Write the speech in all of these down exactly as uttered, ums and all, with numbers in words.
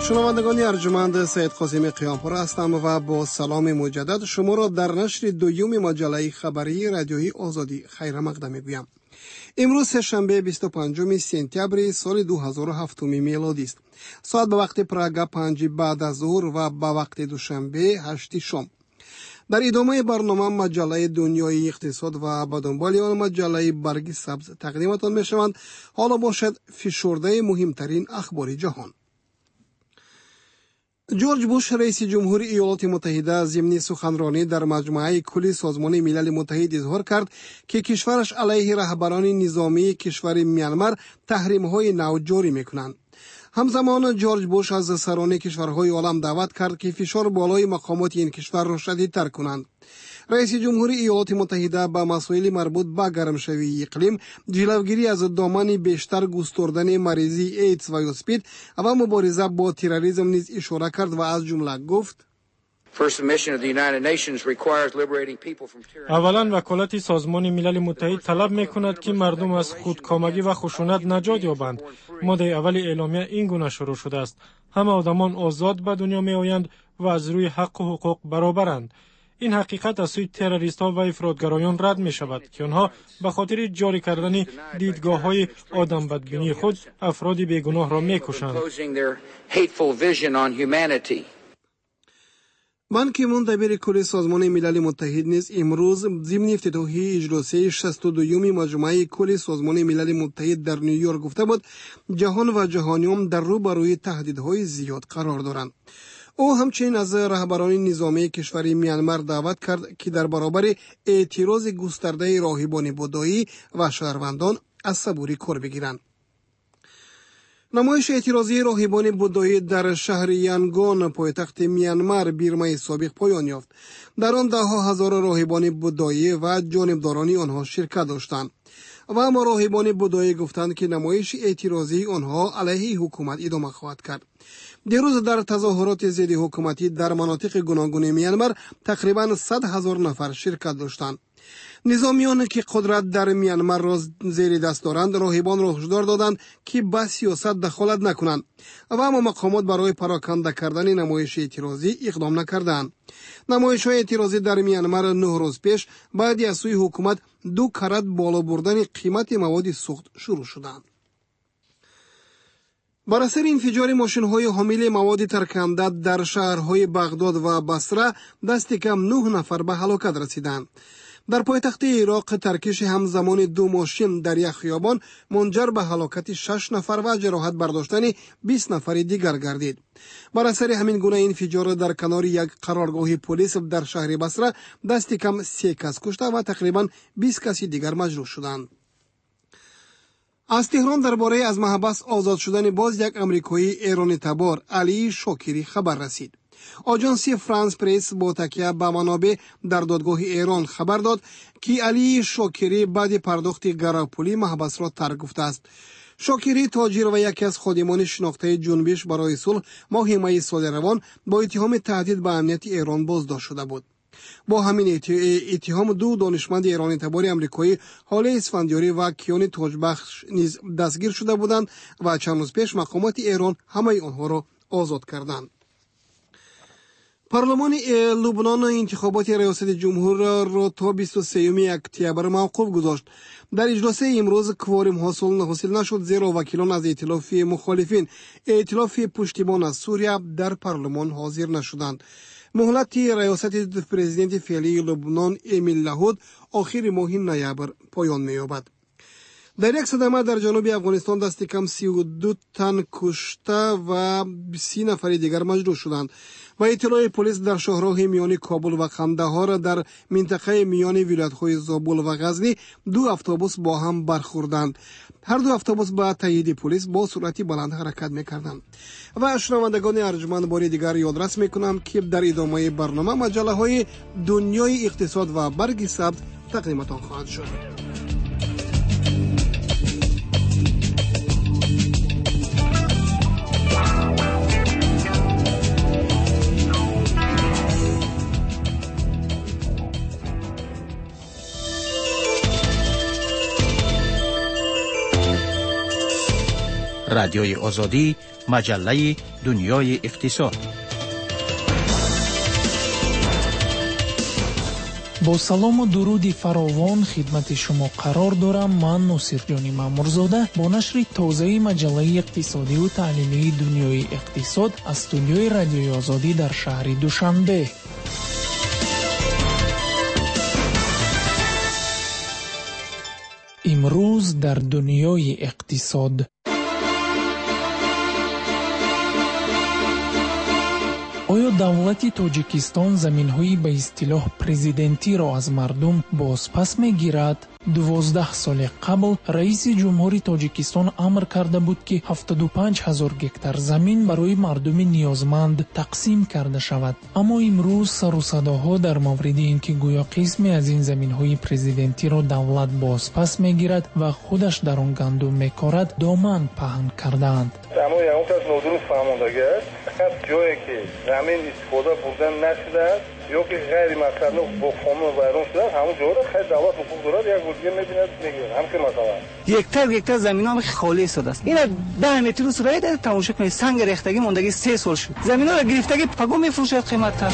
شنوندگان ارجمند، سید قاسم قیامپور هستم و با سلام مجدد شما را در نشر دوم مجله خبری رادیویی آزادی خیر مقدم میگویم. امروز سه‌شنبه بیست و پنجم سپتامبر سال دو هزار و هفت میلادی است. ساعت به وقت پراگ پنج بعد از ظهر و به وقت دوشنبه هشت شام. در ادامه برنامه مجله دنیای اقتصاد و به دنبال آن مجله برگ سبز تقدیمتان میشوند. حالا باشد فشرده مهمترین اخبار جهان. جورج بوش رئیس جمهوری ایالات متحده ضمن سخنرانی در مجمع کلی سازمان ملل متحد اظهار کرد که کشورش علیه رهبران نظامی کشور میانمار تحریم‌های نو جاری می‌کنند. همزمان جورج بوش از سران کشورهای عالم دعوت کرد که فشار بالای مقامات این کشور را شدیدتر کنند. رئیس جمهوری ایالات متحده با مسائل مربوط به گرمشوی اقلیم، جلوگیری از دامن بیشتر گستردن مریضی ایدز و اسپید و مبارزه با تروریسم نیز اشاره کرد و از جمله گفت: اولا وکالت سازمان ملل متحد طلب میکند که مردم از خودکامگی و خشونت نجات یابند. ماده اول اعلامیه این گونه شروع شده است: همه آدمان آزاد به دنیا می آیند و از روی حق و حقوق برابرند. این حقیقت از سوی تروریست‌ها و افراطگرایان رد می شود که آنها به خاطر جاری کردن دیدگاه‌های آدم بدبینی خود افراد بیگناه را می‌کشند. بان کی مون دبیر کل سازمان ملل متحد نیز امروز ضمن افتتاحیه اجلاس شصت و دوم مجمع کل سازمان ملل متحد در نیویورک گفته بود جهان و جهانیان در رو بروی تهدیدهای زیاد قرار دارند. او همچنین از رهبران نظامی کشور میانمار دعوت کرد که در برابر اعتراض گسترده راهبان بودایی و شهروندان از صبوری کار بگیرند. نمایش اعتراضی راهبان بودایی در شهر یانگون پایتخت میانمار بیرمه سابق پایان یافت. در آن ده ها هزار راهبان بودایی و جانبداران آنها شرکت داشتند و اما راهبان بودایی گفتند که نمایش اعتراضی آنها علیه حکومت ادامه خواهد کرد. دیروز در تظاهرات ضد حکومتی در مناطق گوناگون میانمار تقریبا صد هزار نفر شرکت داشتند. نظامیان که قدرت در میانمار را زیر دست دارند راهبان را هشدار دادند که به سیاست دخالت نکنند و اما مقامات برای پراکنده کردن نمایش اعتراضی اقدام نکردند. نمایش‌های اعتراضی در میانمار نه روز پیش بعد از سوی حکومت دو کرات بالا بردن قیمت مواد سوخت شروع شدند. بر اثر انفجار ماشین‌های حامل مواد ترکنده در شهرهای بغداد و بصره دست کم نه نفر به هلاکت رسیدند. در پایتخت عراق ترکش همزمان دو ماشین در یک خیابان منجر به هلاکت شش نفر و جراحت برداشتن بیست نفر دیگر گردید. بر اثر همین گونه انفجار در کنار یک قرارگاه پلیس در شهر بصره دست کم سه کس کشته و تقریبا بیست کس دیگر مجروح شدند. از تهران درباره از محبس آزاد شدن باز یک امریکایی ایرانی تبار علی شاکری خبر رسید. آژانس فرانس پرس با تکیه به منابع در دادگاه ایران خبر داد که علی شاکری بعد پرداخت گراپولی محبس را ترک گفته است. شاکری تاجر و یکی از خادمان شناخته جنبش برای صلح ماه می سال روان با اتهام تهدید به امنیت ایران بازداشت شده بود. با همین اتهام دو دانشمند ایرانی تبار امریکایی حاله اسفندیاری و کیان تاجبخش نیز دستگیر شده بودند و چند روز پیش مقامات ایران همه آنها را آزاد کردند. پارلمان لبنان انتخابات ریاست جمهور را تا بیست و سوم اکتبر موقوف گذاشت. در اجلاس امروز کوارم حاصل حاصل نشد زیرا وکیلان از ائتلاف مخالفین ائتلاف پشتیبان از سوریه در پارلمان حاضر نشدند. مهلت ریاست پرزیدنت فعلی لبنان امیل لاهود آخر ماه نوامبر پایان می‌یابد. در یک صدمه در جنوب افغانستان دست کم سی و دو تن کشته و سی نفر دیگر مجروح شدند و اطلاع پلیس در شاهراه میان کابل و قندهار در منطقه میان ولایت‌های زابل و غزنی دو اتوبوس با هم برخوردند. هر دو اتوبوس با تایید پلیس با سرعت بلند حرکت می‌کردند. و شنوندگان ارجمند بار دیگر یادرس می‌کنم که در ادامه برنامه مجله‌های دنیای اقتصاد و برگ سبز تقدیمتان خواهد شد. رادیوی آزادی، مجله دنیای اقتصاد. با سلام و درود فراوان خدمت شما قرار دارم. من ناصرجانی مامورزاده با نشر تازه مجله اقتصادی و تحلیلی دنیای اقتصاد از استودیوی رادیوی آزادی در شهر دوشنبه. امروز در دنیای اقتصاد آیا دولت تاجیکستان زمین‌های به اصطلاح پرزیدنتی را از مردم بازپس می‌گیرد؟ دوازده سال قبل رئیس جمهوری تاجیکستان امر کرده بود که هفتاد و پنج هزار گکتار زمین برای مردم نیازمند تقسیم کرده شود. اما امروز سر و صداها در مورد اینکه گویا قسمی از این زمین‌های پرزیدنتی را دولت بازپس می‌گیرد و خودش در آن گندم می‌کارد دامن پهن کردند. اما اون کس نادرست فهماندگی است. جایی که زمین استفاده بردن نشده یا که غیر مقصدانه با قانون ویران شده همون جا را خیلی دولت حقوق دارد یک ورودی می‌بیند میگیره. هم که مثلا یک تا یک تا زمین ها خالی شده است. اینا ده متر سرایت در تماشا کنید سنگ ریختگی موندگی سه سال شد. زمین ها را گرفتگی پگو میفروشد قیمت.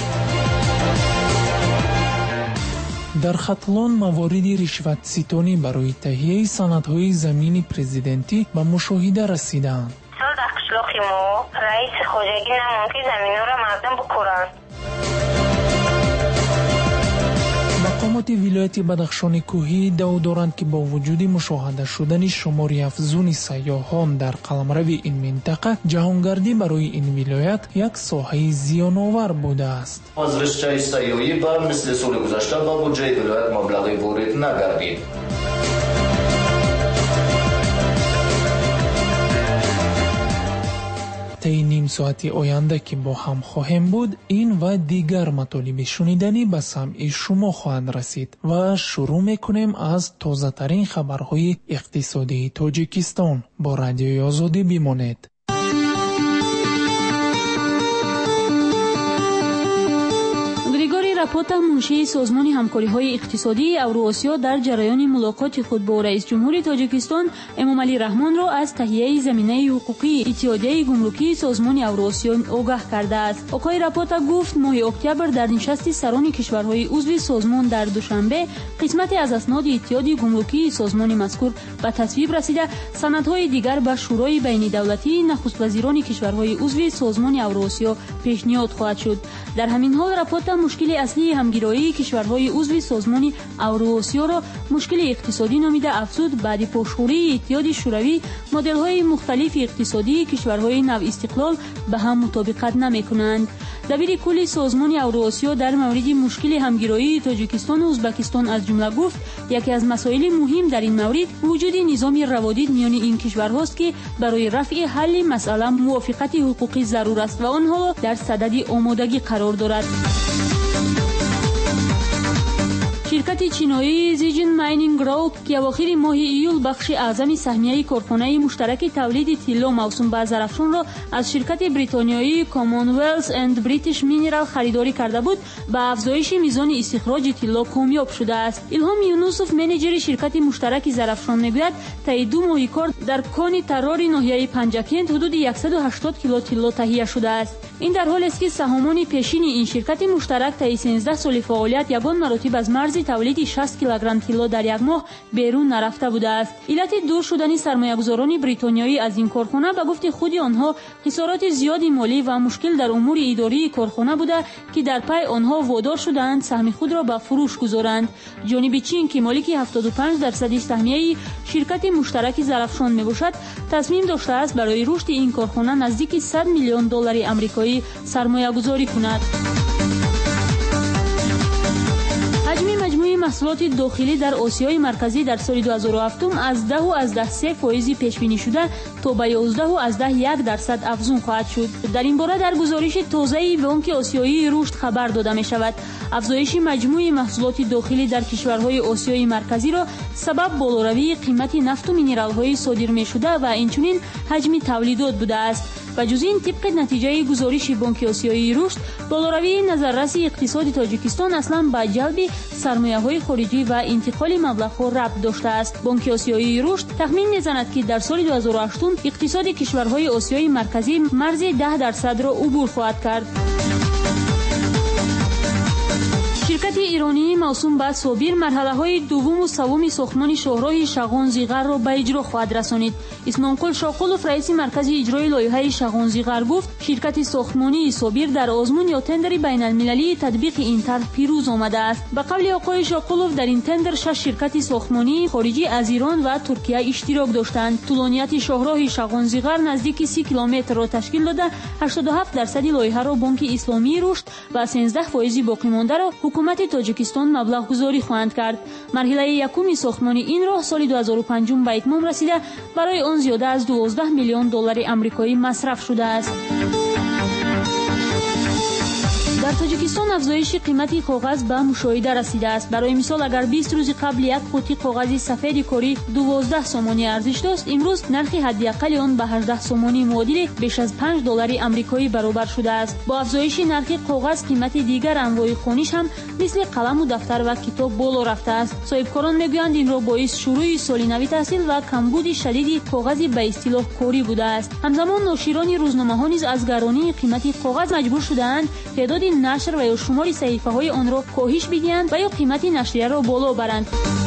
در خطلان موارد رشوت ستانی برای تهیه سندهای زمین پرزیدنتی به مشاهده رسیدند. در قشلاق ما رئیس خواجگی نمون که زمین ها را مردم بکرند. مقامات ولایت بدخشان کوهی ادعا دارند که با وجود مشاهده شدن شماری افزون سیاحان در قلمرو این منطقه، جهانگردی برای این ولایت یک ساحه زیان‌آور بوده است. از رشته سیاحی بر مثل سال گذشته با بودجه ولایت مبلغی وارد نگردید. طی نیم ساعت آینده که با هم خواهیم بود، این و دیگر مطالب شنیدنی به سمع شما خواهند رسید و شروع میکنیم از تازه ترین خبرهای اقتصادی تاجیکستان. با رادیوی آزادی بمانید. راپورت منشی سازمان همکاری‌های اقتصادی اوراسیا در جریان ملاقات خود با رئیس جمهور تاجیکستان امامعلی رحمان را از تهیه زمینه حقوقی اتحادیه گمرکی سازمان اوراسیا آگاه کرده است. آقای راپورت گفت ماه اکتبر در نشست سران کشورهای عضو سازمان در دوشنبه قسمتی از اسناد اتحاد گمرکی سازمان مذکور به تصویب رسیده، سندهای دیگر به شورای بین دولتی نخست وزیران کشورهای عضو سازمان اوراسیا پیشنهاد خواهد شد. در همین حال راپورت مشکل اصلی همگرایی کشورهای عضو سازمان اوراسیا را مشکل اقتصادی نامیده افزود. بعد پاشخوری اتحاد شوروی مدل‌های مختلف اقتصادی کشورهای نو استقلال به هم مطابقت نمی‌کنند. دبیر کل سازمان اوراسیا در مورد مشکل همگرایی تاجیکستان و ازبکستان از جمله گفت یکی از مسائل مهم در این مورد وجود نظام روادید میان این کشورهاست که برای رفع حل مسئله موافقت حقوقی ضرور است و آنها در صدد آمادگی قرار دارد. شرکت چینایی زیجن ماینینگ گروپ که اواخر ماه ایول بخش اعظم سهمیه کارخانه مشترک تولید طلا موسوم به زرافشان را از شرکت بریتانیایی کامنولث اند بریتیش مینرال خریداری کرده بود، به افزایش میزان استخراج طلا کامیاب شده است. الهام یونوسوف منیجر شرکت مشترک زرافشان میگوید طی دو ماه کار در کان ترار ناحیه پنجکند حدود صد و هشتاد کیلو طلا تهیه شده است. این در حالی است که سهامان پیشین این شرکت مشترک طی سیزده سال فعالیت یگان مراتب از مرز تولید شصت کیلوگرم طلا در یک ماه بیرون نرفته بوده است. علت دور شدن سرمایه‌گذاران بریتانیایی از این کارخانه به گفته خود آنها خسارات زیادی مالی و مشکل در امور اداری کارخانه بوده که در پی آنها وادار شدند سهم خود را به فروش گذارند. جانب چین که مالک هفتاد و پنج درصد سهمیه شرکت مشترک زرافشان میباشد، تصمیم داشته است برای رشد این کارخانه نزدیک صد میلیون دلار آمریکایی سرمایه‌گذاری کند. حجم مجموعی محصولات داخلی در آسیای مرکزی در سال دو هزار و هفت از ده و از ده سه فایز پیش بینی شده تا به یازده و از ده یک درصد افزون خواهد شد. در این باره در گزارش تازه‌ای بانک آسیایی رشد خبر داده می شود. افزایش مجموعی محصولات داخلی در کشورهای آسیای مرکزی را سبب بالاروی قیمت نفت و مینرال‌های صادر می‌شده و اینچنین حجم تولیدات بوده است. و جز این طبق نتیجه گزارش بانک آسیایی رشد، بالاروی نظررس اقتصاد تاجیکستان اصلا به جلب سرمایه‌های کالاهای خارجی و انتقال مبلغها ربط داشته است. بانک آسیایی رشد تخمین می‌زند که در سال دو هزار و هشت اقتصاد کشورهای آسیای مرکزی مرز ده درصد را عبور خواهد کرد. شرکت ایرانی موسوم به صابر مرحله‌های دوم و سوم ساختمان شاهراه شغان زیغر را به اجرا خواهد رسانید. اسمانقل شاقلوف رئیس مرکز اجرای لایحه شغان زیغر گفت شرکت ساختمانی صابر در آزمون یا تندر بین المللی تطبیق این طرح پیروز آمده است. به قول آقای شاقلوف در این تندر شش شرکت ساختمانی خارجی از ایران و ترکیه اشتراک داشتند. طولانیت شاهراه شغان زیغر نزدیک سی کیلومتر را تشکیل داده هشتاد و هفت درصد لایحه را بانک اسلامی رشد و سیزده فایز باقی مانده را حکومت تاجیکستان مبلغ گذاری خواهند کرد. مرحله یکم ساختمان این راه سال دو هزار و پنج به اتمام رسیده برای آن زیاده از دوازده میلیون دلار آمریکایی مصرف شده است. در تاجیکستان افزایش قیمت کاغذ به مشاهده رسیده است. برای مثال اگر بیست روز قبل یک قوطی کاغذ سفید کاری دوازده سومانی ارزش داشت، امروز نرخ حداقل آن به هجده سومانی معادل بیش از پنج دلار آمریکایی برابر شده است. با افزایش نرخ کاغذ قیمت دیگر انواع خونیش هم مثل قلم و دفتر و کتاب بالا رفته است. صاحبکاران میگویند این را باعث شروع سال نو تحصیل و کمبود شدید کاغذ به اصطلاح کاری بوده است. همزمان ناشران روزنامه‌ها نیز از گرانی قیمت کاغذ مجبور شده‌اند تعداد نشر و یا شمار صحیفه های آن را کاهش بدهند و یا قیمت نشریه را بالا برند.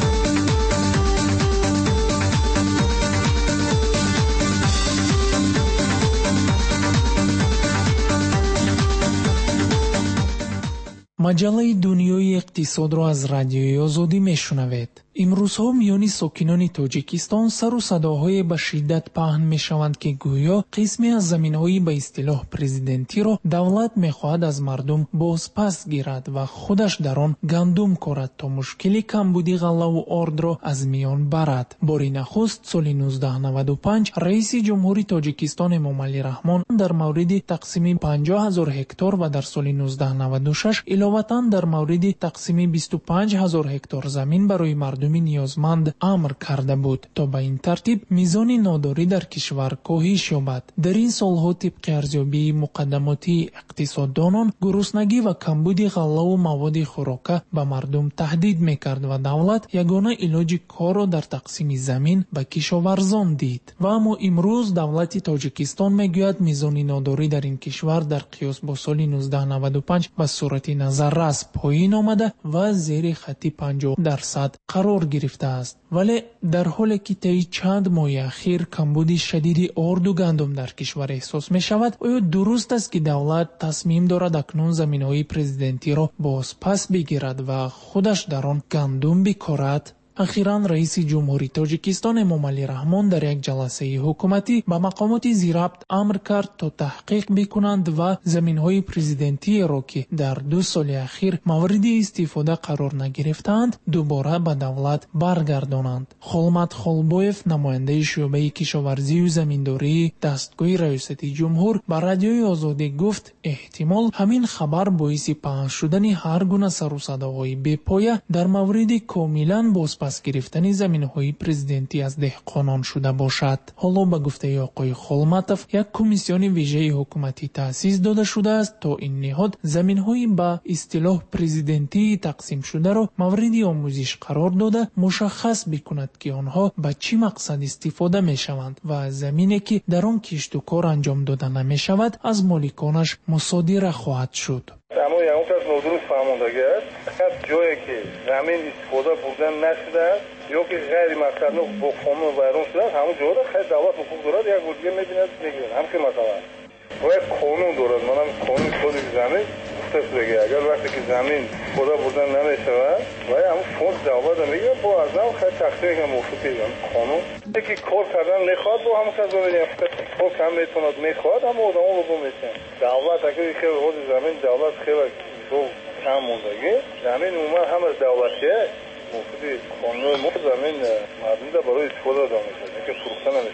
маҷаллаи дунёи иқтисодро аз радиои озодӣ мешунавед. имрӯзҳо миёни сокинони тоҷикистон сару садоҳое ба шиддат паҳн мешаванд ки гӯё қисме аз заминҳои ба истилоҳ президентиро давлат мехоҳад аз мардум бозпас гирад ва худаш дар он гандум корад то мушкили камбуди ғаллаву ордро аз миён барад. бори нахуст соли нуздаҳ наваду панҷ раиси ҷумҳури тоҷикистон эмомалӣ раҳмон дар мавриди тақсими панҷоҳ ҳазор ҳектор ва дар соли нуздаҳ наваду шаш иловатан дар мавриди тақсими бисту панҷ ҳазор ҳектор замин барои мардум ниёзманд амр карда буд то ба ин тартиб мизони нодорӣ дар кишвар коҳиш ёбад. дар ин солҳо тибқи арзёбии муқаддамотии иқтисоддонон гуруснагӣ ва камбуди ғаллаву маводи хӯрока ба мардум таҳдид мекард ва давлат ягона илоҷи корро дар тақсими замин ба кишоварзон дид. ва аммо имрӯз давлати тоҷикистон мегӯяд мизони нодорӣ дар ин кишвар дар қиёс бо соли нуздаҳ наваду панҷ ба сурати назаррас поин омада ва зери хатти панҷоҳ дарсад қарор гирифтааст. вале дар ҳоле ки таи чанд моҳи ахир камбуди шадиди орду гандум дар кишвар эҳсос мешавад, оё дуруст аст ки давлат тасмим дорад акнун заминҳои президентиро бозпас бигирад ва худаш дар он гандум бикорад? ахиран раиси ҷумҳури тоҷикистон эмомалӣ раҳмон дар як ҷаласаи ҳукуматӣ ба мақомоти зирабт амр кард то таҳқиқ бикунанд ва заминҳои президентиеро ки дар ду соли ахир мавриди истифода қарор нагирифтаанд дубора ба давлат баргардонанд. холмат холбоев намояндаи шӯъбаи кишоварзию заминдории дастгоҳи раёсати ҷумҳур ба радиои озодӣ гуфт эҳтимол ҳамин хабар боиси паҳн шудани ҳар гуна сарусадоҳои бепоя дар мавриди комилан бозпас пас гирифтани заминҳои президентӣ аз деҳқонон шуда бошад. ҳоло ба гуфтаи оқои Холматов як комиссиони вижаи ҳукуматӣ таъсис дода шудааст то ин ниҳод заминҳои ба истилоҳ президентии тақсимшударо мавриди омӯзиш қарор дода мушаххас бикунад ки онҳо ба чӣ мақсад истифода мешаванд ва замине ки дар он кишту кор анҷом дода намешавад аз моликонаш мусодира хоҳад шуд. اما یه اون کس نودروز فهموندگی است فقط جایی که زمین استفاده بردن نشده است یا که غیر مقصدی با قانون ویران شده است همون جایی خیلی دولت حقوق دارد یک گوشه میبیند میگیرد هم که مثلا باید قانون دارد منم قانون خود زمین گفته شده اگر وقتی که زمین استفاده بردن نمیشود باید همون فوند دولت میگه با از هم خیلی تقسیم که موافقی قانون یکی کار کردن میخواد با همون کس دارد فقط کار کم میتوند میخواد اما آدم‌ها رو میشن دولت اگر که حوض زمین دولت خیلی تو کم موندگی زمین عموما همه دولتیه موافقی قانون مو زمین مردم برای استفاده داشته که فروخته نمیشه.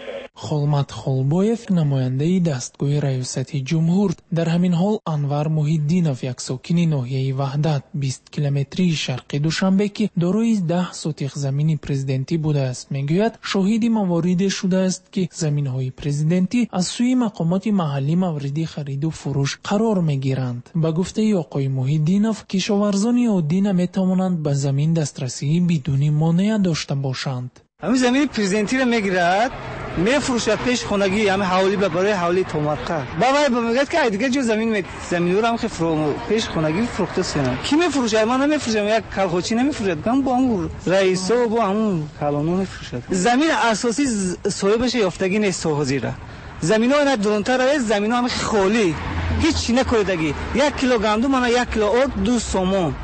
خولمت خولبویف نماینده دستگاه ریاست جمهور. در همین حال انور محیدینов یک ساکن ناحیه وحدت بیست کیلومتری شرقی دوشنبه که دارای ده سوتیق زمین پرزیدنتی بوده است میگوید شاهد موارد شده است که زمین‌های پرزیدنتی از سوی مقامات محلی مورد خرید و فروش قرار میگیرند. به گفته آقای محیدینов کشاورزان عادی نمیتوانند به زمین دسترسی بدون مانع داشته باشند. همین زمین پرزیدنتی رو میگیرد میفروشد پیش خونگی همه حوالی برای حوالی تومرقه بابا میگه که دیگه جو زمین می زمین رو هم که فرو پیش خونگی فروخته سن کی میفروشه؟ من نمیفروشم، یک کلخوچی نمیفروشد، من با اون رئیس و با همون کلانو میفروشد. زمین اساسی صاحبش یافتگی نیست سوهزیره زمینا اینا درونتر است، زمینا هم خالی هیچ نکردگی. یک کیلو گندم من یک کیلو آرد دو سومون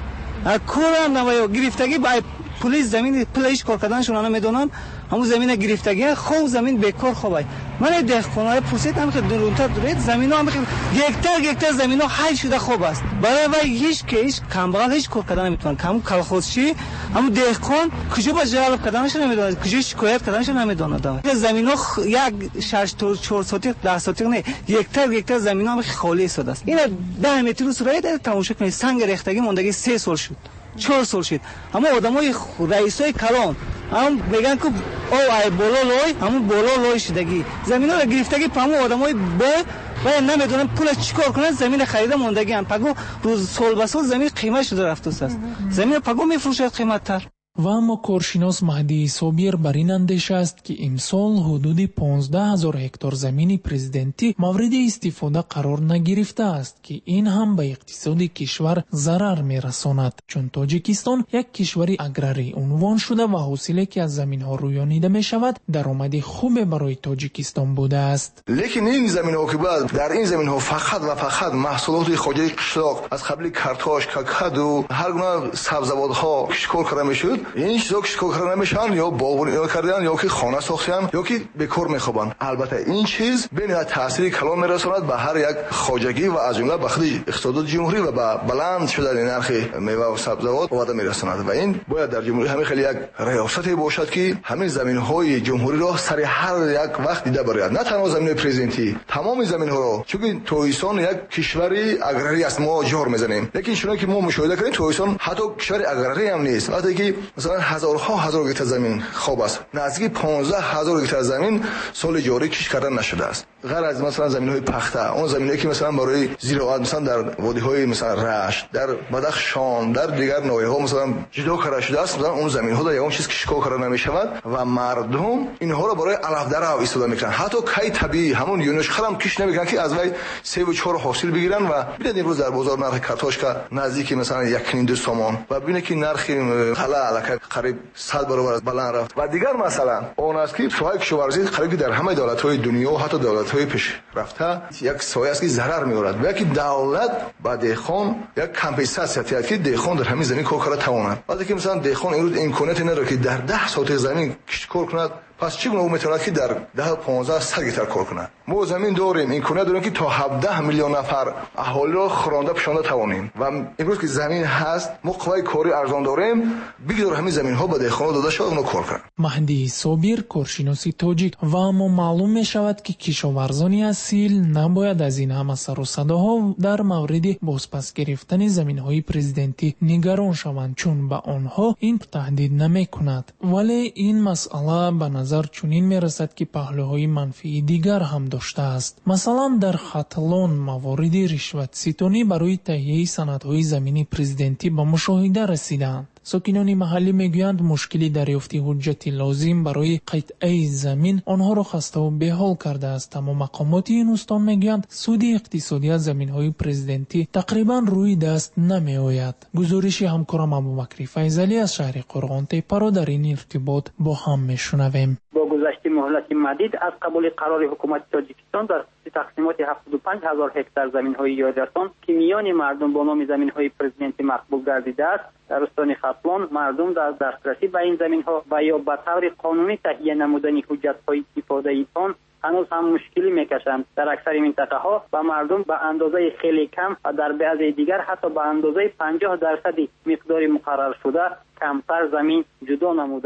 کورم نمایا گرفتگی با پلیس زمین پلیش کار کردنشون نمیدونن همون زمین گرفتگی خوب زمین بیکار خوبه. من دهقانای پرسیدم که درونتر درید زمینا هم گکتر گکتر زمینا حل شده خوب است برای وای هیچ که هیچ کمبغل هیچ کار کردن نمیتونن. همون کلخوزچی همون دهقان کجا با جلب کردنش نمیدونه، کجا شکایت کردنش نمیدونه. زمینا یک شش تا چهار سوتیق ده سوتیق نه گکتر گکتر زمینا هم خالی شده است. اینا ده متر سرای در تماشا کنید سنگ ریختگی موندگی سه سال شد چهار سال شد. اما آدمای رئیسای کلان هم میگن که او ای بالا لای همون بالا لای شدگی زمینا رو گرفتگی پامو آدمای با و نمیدونن پول چیکار کنن زمین خریده موندگی هم پگو روز سال به سال زمین قیمت شده رفته است. زمین پگو میفروشه قیمت تر. و اما کارشناس مهدی صابر بر این اندیشه است که امسال حدود پانزده هزار هکتار زمین پرزیدنتی مورد استفاده قرار نگرفته است که این هم به اقتصاد کشور ضرر میرساند، چون تاجیکستان یک کشور اگراری عنوان شده و حاصلی که از زمین ها رویانیده می شود درآمد خوب برای تاجیکستان بوده است. لیکن این زمین ها که بعد در این زمین ها فقط و فقط محصولات خوجه قشلاق از قبل کارتاش، کاکادو، هر گونه سبزوادها کشکار کرده میشد. این چیزا کشکار کرده نمیشن یا باغبانی کردن یا که خانه ساختن یا که به کار میخوابن. البته این چیز بنیاد تاثیر کلان میرساند به هر یک خوجگی و از جمله به خود اقتصاد جمهوری و به بلند شدن نرخ میوه و سبزوات وارد میرساند و این باید در جمهوری همین خیلی یک ریاستی باشد که همین زمین های جمهوری را سر هر یک وقت دیده باید، نه تنها زمین پرزیدنتی تمام زمین ها را، چون تویسان یک کشوری اگراری است ما جار میزنیم، لیکن شما که ما مشاهده کردیم تویسان حتی کشور اگراری هم نیست. وقتی که مثلا هزارها هزار گیتار زمین خوب است، نزدیک پانزده هزار گیتار زمین سال جاری کش کردن نشده است. غیر از مثلا زمین‌های پخته، اون زمینایی که مثلا برای زراعت مثلا در وادی‌های مثلا رشت، در بدخشان، در دیگر ناحیه‌ها مثلا جدا کرده شده است، مثلا اون زمین‌ها در اون چیز کشکار کرده نمی‌شود و مردم اینها رو برای علف در استفاده می‌کنن. حتی کای طبیعی همون یونش خرم کش نمی‌کنن که از وی سه و چهار حاصل بگیرن و ببینید امروز در بازار نرخ کارتوشکا نزدیک مثلا یک دو سومان و ببینید که نرخ طلا قریب صد برابر بلند رفت. و دیگر مثلا اون است که سوای کشاورزی قریب در همه دولت‌های دنیا و حتی دولت‌های پیش رفته یک سایه است که ضرر می‌آورد و که دولت با دهقان یک کمپنساسیون هست که دهقان در همین زمین کار کنه تواند. وقتی که مثلا دهقان امروز امکاناتی نداره که در ده ساعت زمین کار کند، پس چگونه او میتواند که در ده پانزده صد گیتار کار کنه؟ ما زمین داریم، امکانات داریم که تا هفده میلیون نفر اهالی را خوانده پشانده توانیم و امروز که زمین هست ما قوای کاری ارزان داریم، بگذار همین زمین ها به دهقانا داده شود اونها کار کنند. مهدی صابر کارشناسی تاجیک و اما معلوم می شود که کشاورزان اصیل نباید از این همه سر و صداها در مورد بازپس گرفتن زمین های پرزیدنتی نگران شوند، چون به آنها این تهدید نمی کند. ولی این مسئله به نظر چنین می رسد که پهلوهای منفی دیگر هم داشته است. مثلا در خاتلان موارد رشوت ستانی برای تهیه سندهای زمین پرزیدنتی به مشاهده رسیدند. ساکنان محلی میگویند مشکلی دریافت حجت لازم برای قطعه زمین آنها را خسته و بی‌حال کرده است، اما مقامات این استان میگویند سود اقتصادی از زمین‌های پرزیدنتی تقریبا روی دست نمی‌آید. گزارش همکارم ابوبکر فیضلی از شهر قرغان تپه را در این ارتباط با هم میشنویم. با گذشت مهلت مدید از قبول قرار حکومت تاجیکستان در تقسیمات هفتاد و پنج هزار هکتار زمین‌های یادرسان که میان مردم با نام زمین‌های پرزیدنتی مقبول گردیده است، در استان خاتلان مردم در دسترسی به این زمین‌ها و یا به طور قانونی تهیه نمودن حجت‌های استفاده آن هنوز هم مشکلی میکشند. در اکثر منطقه ها و مردم به اندازه خیلی کم و در بعضی دیگر حتی به اندازه پنجاه درصد مقدار مقرر شده کمتر زمین جدا نمودند.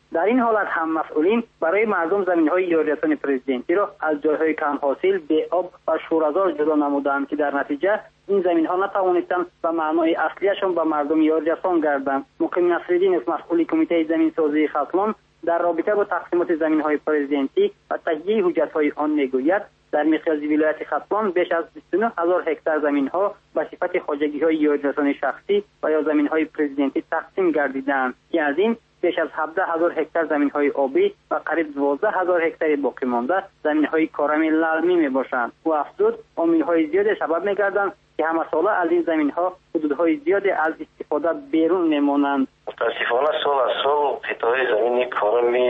در این حالت هم مسئولین برای مردم زمین‌های یاریرسانی پرزیدنتی را از جای‌های کم حاصل، بی آب و شوره‌زار جدا نمودند که در نتیجه این زمین‌ها نتوانستند به معنای اصلیشان به مردم یاریرسان گردند. مقیم نصرالدین مسئول کمیته زمین‌سازی ختلان در رابطه با تقسیمات زمین‌های پرزیدنتی و تهیه حجت‌های آن می‌گوید در مقیاس ولایت ختلان بیش از بیست و نه هزار هکتار زمین‌ها به صفت خواجگی‌های یاریرسانی شخصی و یا زمین‌های پرزیدنتی تقسیم گردیدند که از این بیش از هفده هزار هکتار زمین‌های آبی و قریب دوازده هزار هکتار باقی مانده زمین‌های کارمی للمی میباشند. و افزود عامل‌های زیاد سبب می‌گردند که همه ساله از این زمین‌ها حدودهای زیادی از استفاده بیرون میمانند. متاسفانه سال از سال قطعه زمین کارمی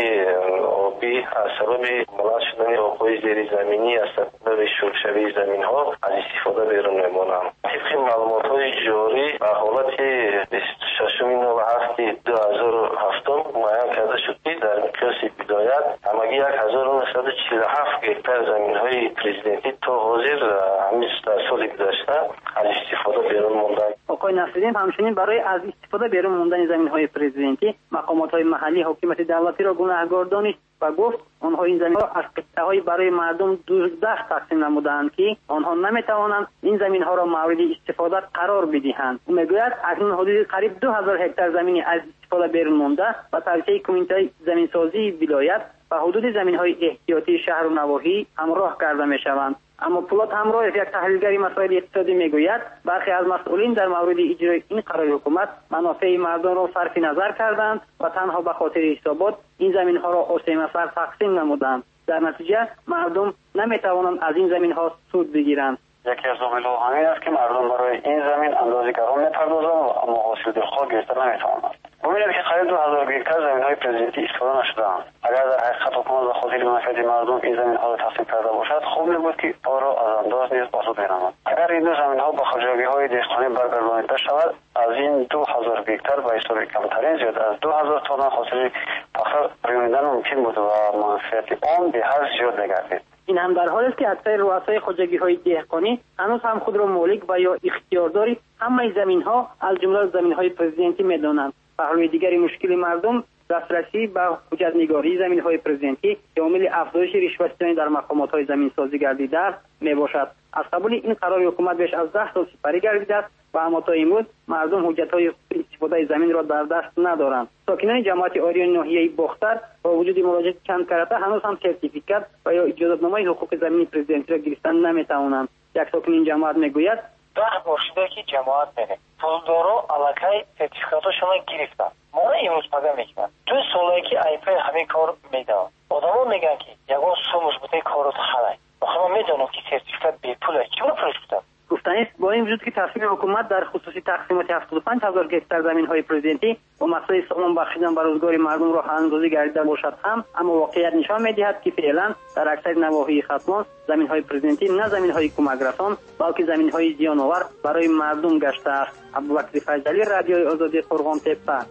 آبی از سبب ملال شدن آب‌های زیر زمینی از سبب شورشوی زمین‌ها از استفاده بیرون میمانند. طبق معلومات‌های جاری به حالت بیست و ششم هفته دو هزار و هفت معین کرده شد که در مقیاس بدایت همگی یک هزار و نهصد و چهل و هفت هکتار زمین‌های پرزیدنتی تا حاضر همین در سال گذشته از استفاده بیرون ماندند. آقای نصرالدین همچنین برای از استفاده بیرون ماندن زمین‌های پرزیدنتی مقامات‌های محلی حکومت دولتی را گناهکار دانست و گفت آنها این زمین‌ها از قطعه‌های برای مردم دوازده تقسیم نمودند که آنها نمی‌توانند این زمین‌ها را مورد استفاده قرار بدهند. او می‌گوید اکنون حدود قریب دو هزار هکتار زمین از استفاده بیرون مانده و توسعه کمیته زمین‌سازی ولایت و حدود زمین‌های احتیاطی شهر و نواحی همراه کرده می‌شوند. اما پولات همراه یک تحلیلگر مسائل اقتصادی میگوید برخی از مسئولین در مورد اجرای این قرار حکومت منافع مردم را صرف نظر کردند و تنها به خاطر حسابات این زمین‌ها را آسیمه سر تقسیم نمودند. در نتیجه مردم نمیتوانند از این زمین‌ها سود بگیرند. یکی از دلایل همین است که مردم برای این زمین اندازه‌گران می‌پردازند اما حاصل دلخواه گرفته نمی‌توانند. امید که قریب دو هزار هکتار زمین‌های پرزیدنتی استفاده نشده‌اند. اگر در حقیقت حکومت به خاطر منفعت مردم این زمین‌ها را تقسیم کرده باشد خوب می‌بود که آن را از انداز نیز بازو بینماند. اگر این دو زمین‌ها به خواجگی‌های دهقانی برگردانیده شود از این دو هزار هکتار به حساب کمترین زیاد از دو هزار تن حاصل فقر پریوندن ممکن بود و منفعت آن به هر زیاد می‌گردید. این هم در حالی است که اکثر رؤسای خواجگی‌های دهقانی هنوز هم خود را مالک و یا اختیارداری همه زمین‌ها از جمله زمین‌های پرزیدنتی می‌دانند. پهلوی دیگری مشکل مردم دسترسی به حجت نگاری زمین‌های پرزیدنتی که عامل افزایش رشوه‌ستانی در مقامات‌های زمین‌سازی گردیده است میباشد. از قبل این قرار حکومت بیش از ده سال سپری گردیده است و اما تا امروز مردم حجت‌های استفاده زمین را در دست ندارند. ساکنان جماعت آریان ناحیه باختر با وجود مراجعه چند کرده هنوز هم سرتیفیکات و یا اجازه‌نامه حقوق زمین پرزیدنتی را گرفتن نمی‌توانند. یک ساکن این جماعت میگوید ده بار شده که جماعت میره پولدارا علاقه سرتیفیکاتشون گرفتن. ما امروز پگاه میکنن دو ساله که ایپ همه کار میدن. آدما میگن که یگان سومش بوده کارو خلای. آخه ما میدونم که سرتیفیکات بی پوله. چرا پولش بودن؟ گفتن است با این وجود که تصمیم حکومت در خصوص تقسیمات هفتاد و پنج هزار هکتار زمین‌های پرزیدنتی و مسئله سامان بخشیدن به روزگار مردم را اندازه گردیده باشد هم اما واقعیت نشان می‌دهد که فعلا در اکثر نواحی ختلان زمین‌های پرزیدنتی نه زمین‌های کمک‌رسان بلکه زمین‌های زیان‌آور برای مردم گشته است. ابوبکر فیضلی، رادیوی آزادی قرغان تپه.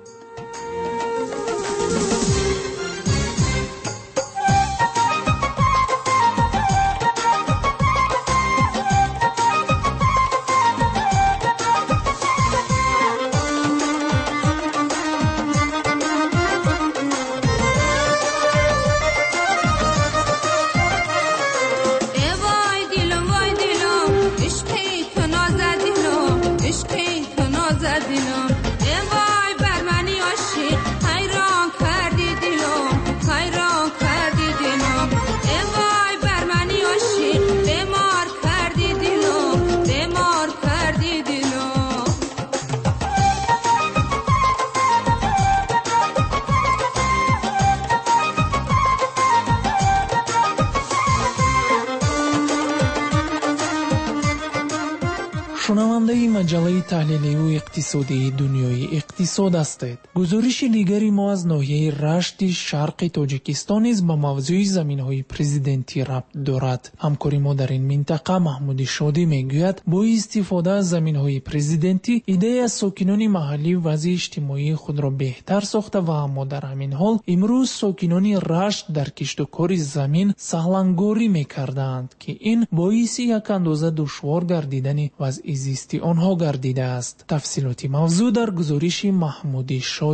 шунавандаи маҷаллаи таҳлиливу иқтисодии дунёи иқтисод ҳастед. гузориши дигари мо аз ноҳияи рашти шарқи тоҷикистон низ ба мавзӯи заминҳои президентӣ рабт дорад. ҳамкори мо дар ин минтақа маҳмуди шодӣ мегӯяд бо истифода аз заминҳои президентӣ идея сокинони маҳаллӣ вазъи иҷтимоии худро беҳтар сохта ва аммо дар ҳамин ҳол имрӯз сокинони рашт дар киштукори замин саҳлангорӣ мекарданд ки ин боиси як андоза душвор гардидани вазъи зисти онҳо гардидааст. тафсилоти мавзӯъ дар гузориши маҳмуди шодӣ.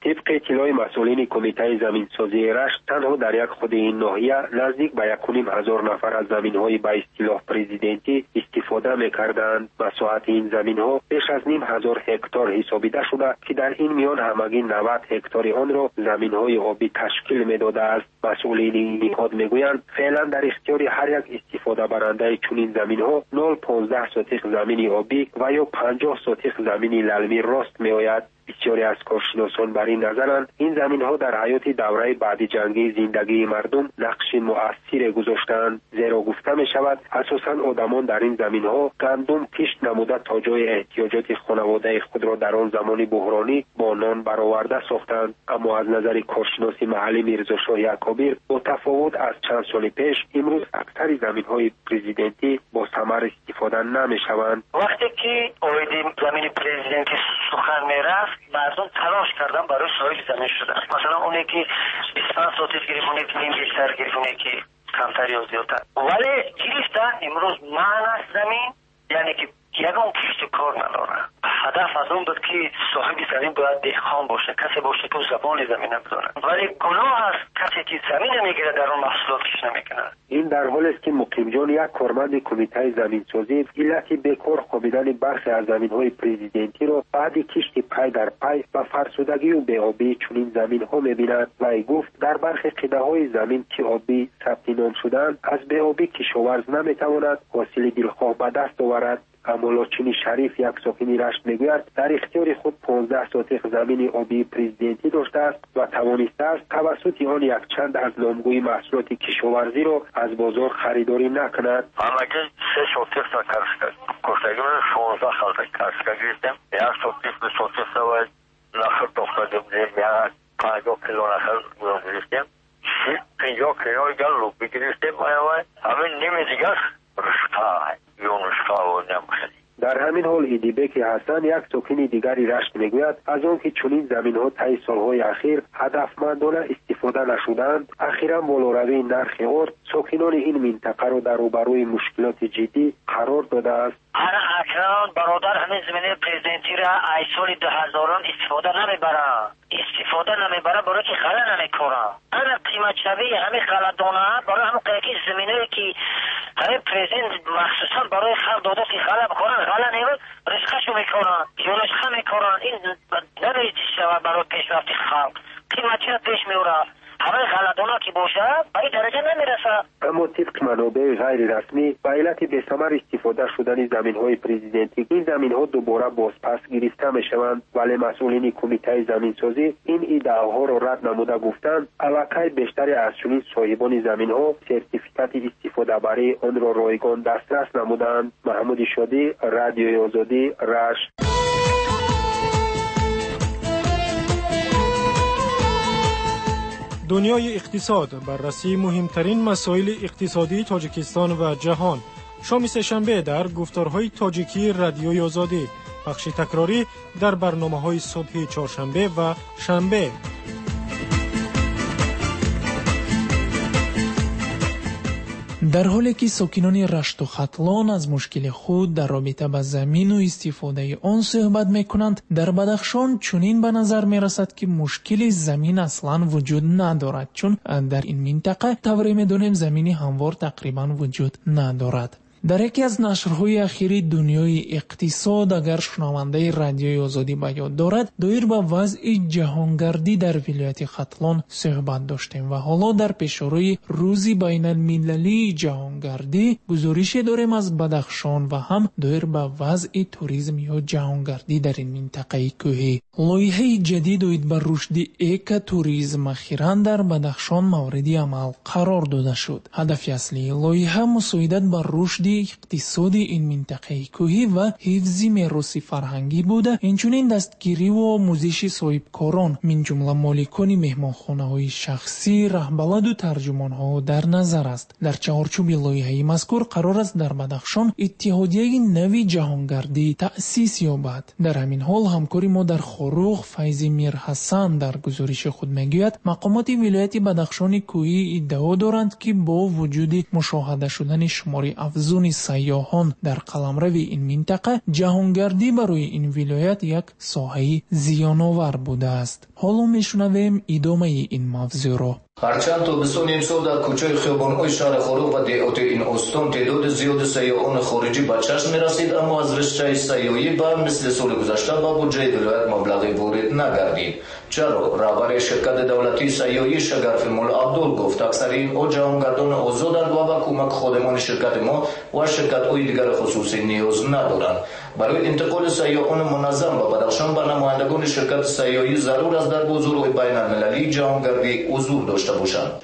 طبق اطلاع مسئولین کمیته زمینسازی رشت، تنها در یک خود این ناحیه نزدیک به یک و نیم هزار نفر از زمین‌های به اصطلاح پرزیدنتی استفاده می‌کردند. مساحت این زمین‌ها بیش از نیم هزار هکتار حسابیده شده که در این میان همگی نود هکتار آن را زمین‌های آبی تشکیل می‌داده است. مسئولین این نهاد می‌گویند فعلا در اختیار هر یک استفاده برنده چنین زمین‌ها صفر ممیز پانزده سوتیق زمین آبی و یا پنجاه سوتیق زمین للمی راست می‌آید. بسیاری از کارشناسان بر این نظرند این زمین‌ها در حیات دوره بعد جنگی زندگی مردم نقش مؤثری گذاشتند، زیرا گفته می‌شود اساساً آدمان در این زمین‌ها گندم کشت نموده تا جای احتیاجات خانواده خود را در آن زمان بحرانی با نان برآورده ساختند. اما از نظر کارشناس محلی میرزاشاه یعقوبی با تفاوت از چند سال پیش امروز اکثر زمین‌های پرزیدنتی با ثمر استفاده نمی‌شوند. وقتی که اوید زمین پرزیدنتی سخن می‌رفت مردم تلاش کردن برای صاحب زمین شدن. مثلا اونی که بیست و پنج سوتیق گرفت، اونی که نیم هکتار گرفت، اونی که کمتر یا زیادتر، ولی گرفتن امروز معنی از زمین یعنی که یگان کشت کار ندارن. هدف از اون بود که صاحب زمین باید دهقان باشه، کسی باشه که زبان زمین نداره، ولی گناه است کسی که زمین میگیره در اون محصولات کش نمیکنه. این در حالی است که مقیم جان یک کارمند کمیته زمینسازی علت بیکار خوابیدن برخی از زمین‌های پرزیدنتی را بعد کشت پای در پای و فرسودگی و بی‌آبی چنین زمین‌ها می‌بیند و گفت در برخی قطعه‌های زمین که آبی ثبت نام شدند از بی‌آبی کشاورز نمی‌تواند حاصل دلخواه به دست آورد. اما لاچینی شریف یک ساکنی رشت میگوید در اختیار خود پانزده سوتیق زمین آبی پرزیدنتی داشته است و توانسته است توسط آن یک چند از نامگوی محصولات کشاورزی را از بازار خریداری نکند. همگی سه سوتیق تا کارشکر کشتگی من شانزده خالده کارشکر گرفتم. یک سوتیق به سوتیق سوال نخر دختاده بودیم، یک پنجاه کیلو نخر گرفتیم، پنجاه کیلو گل رو بگرفتیم. همین نیمی دیگر رشته در همین حال ایدیبک حسن یک ساکن دیگری رشت میگوید از آن که چنین زمین‌ها طی سالهای اخیر هدفمندانه استفاده نشدند، اخیراً بالاروی نرخ آرد ساکنان این منطقه را در روبروی مشکلات جدی قرار داده است. انا اکران برادر همین زمینه پرزیدنتی را ای سال دو هزاران استفاده نمیبره استفاده نمیبره برای که غله نمیکنه. انا قیمت شوی همین غله‌دانه برای همون قیقی زمینه که همین پرزیدنت مخصوصا برای خلق داده که غله بکنن، غله نیرد رزقشو میکنن یا رزقه میکنن. این نمیشه شوه برای پیشرفت خلق قیمتی پیش میوره. همه غله‌دانه که باشه به این درجه نمیرسه. اما طبق منابع غیر رسمی به علت بی‌ثمر استفاده شدن زمین‌های پرزیدنتی این زمین‌ها دوباره بازپس گرفته می‌شوند، ولی مسئولین کمیته زمینسازی این ادعاها را رد نموده گفتند البته بیشتر از چنین صاحبان زمین‌ها سرتیفیکات استفاده برای آن را رایگان دسترس نمودند. محمود شادی، رادیوی آزادی، رشت. دنیای اقتصاد، بررسی مهمترین مسائل اقتصادی تاجیکستان و جهان. شام سه‌شنبه در گفتارهای تاجیکی رادیوی آزادی، بخش تکراری در برنامه‌های صبح چهارشنبه و شنبه. در حالی که ساکنان رشت و ختلان از مشکل خود در رابطه با زمین و استفاده آن صحبت میکنند، در بدخشان چنین به نظر میرسد که مشکل زمین اصلا وجود ندارد، چون در این منطقه طوری میدانیم زمین هموار تقریبا وجود ندارد. در یکی از نشرهای اخیری دنیای اقتصاد اگر شنونده رادیوی آزادی به یاد دارد دایر به وضع جهانگردی در ولایت ختلان صحبت داشتیم و حالا در پیشروی روز بین المللی جهانگردی گزارش داریم از بدخشان و هم دایر به وضع توریسم یا جهانگردی در این منطقه کوهی. لایحه جدید اوید بر رشد اکو توریسم اخیراً در بدخشان مورد عمل قرار داده شد. هدف اصلی لایحه مساعدت بر رشد اقتصادی این منطقه کوهی و حفظ میراث فرهنگی بوده، اینچنین دستگیری و آموزش صاحبکاران من جمله مالکان مهمانخانه‌های شخصی، رهبلد و ترجمان‌ها در نظر است. در چارچوب لایحه مذکور قرار است در بدخشان اتحادیه نوی جهانگردی تأسیس یابد. در همین حال همکاری ما در خروغ فیض میر حسن در گزارش خود میگوید مقامات ولایت بدخشان کوهی ادعا دارند که با وجود مشاهده شدن شمار افزون میلیون سیاحان در قلمرو این منطقه، جهانگردی برای این ولایت یک ساحه زیان‌آور بوده است. حالا میشنویم ادامه این موضوع را. هرچند تابستان امسال در کوچه خیابان‌های شهر خروق و دهات این استان تعداد زیاد سیاحان خارجی به چشم می‌رسید، اما از رشته سیاحی به مثل سال گذشته به بودجه ولایت مبلغی وارد نگردید. چرا؟ رهبر شرکت دولتی سیاحی شگرف مولا عبدال گفت اکثر این جهانگردان آزادند و به کمک خادمان شرکت ما و شرکت‌های دیگر خصوصی نیاز ندارند. برای انتقال سیاحان منظم و بدخشان به نمایندگان شرکت سیاحی ضرور است در بازارهای بین‌المللی جهانگردی حضور داشته باشند.